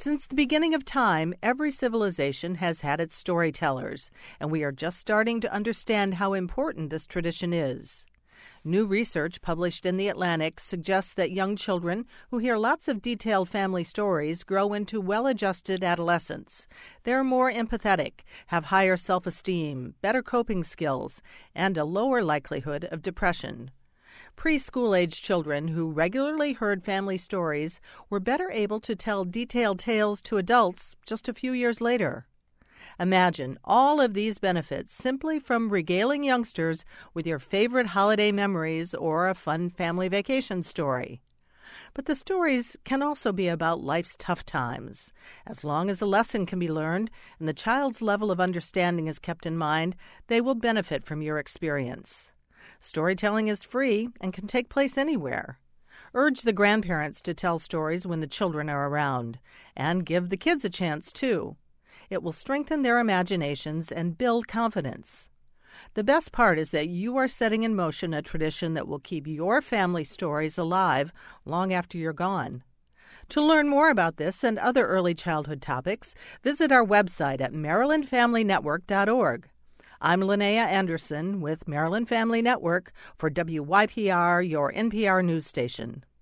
Since the beginning of time, every civilization has had its storytellers, and we are just starting to understand how important this tradition is. New research published in The Atlantic suggests that young children who hear lots of detailed family stories grow into well-adjusted adolescents. They're more empathetic, have higher self-esteem, better coping skills, and a lower likelihood of depression. Preschool-age children who regularly heard family stories were better able to tell detailed tales to adults just a few years later. Imagine all of these benefits simply from regaling youngsters with your favorite holiday memories or a fun family vacation story. But the stories can also be about life's tough times. As long as a lesson can be learned and the child's level of understanding is kept in mind, they will benefit from your experience. Storytelling is free and can take place anywhere. Urge the grandparents to tell stories when the children are around, and give the kids a chance too. It will strengthen their imaginations and build confidence. The best part is that you are setting in motion a tradition that will keep your family stories alive long after you're gone. To learn more about this and other early childhood topics, visit our website at MarylandFamilyNetwork.org. I'm Linnea Anderson with Maryland Family Network for WYPR, your NPR news station.